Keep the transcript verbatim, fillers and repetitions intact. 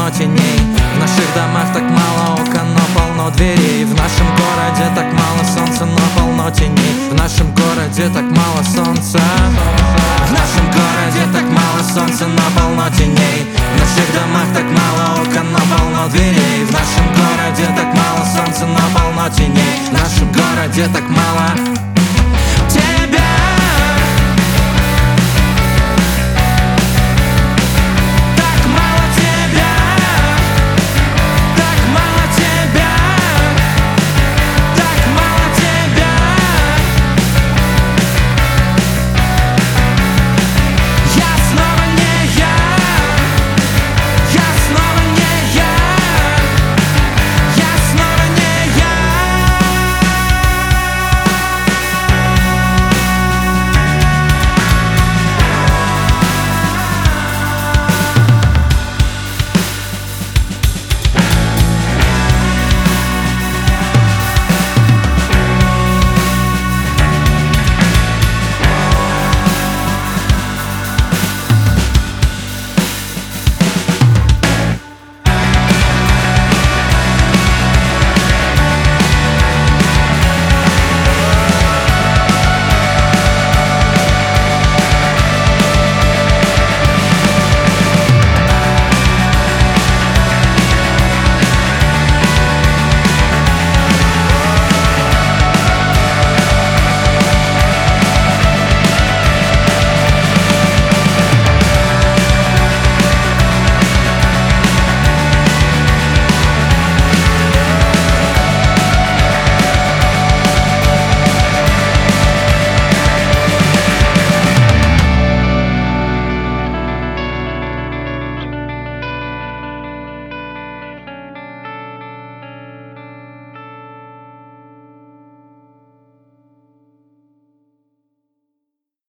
полно теней. В наших домах так мало окон, но полно дверей. В нашем городе так мало солнца, но полно теней. В нашем городе так мало солнца. В нашем городе так мало солнца, но полно теней. В наших домах так мало окон, но полно дверей. В нашем городе так мало солнца, но полно теней. В нашем городе так мало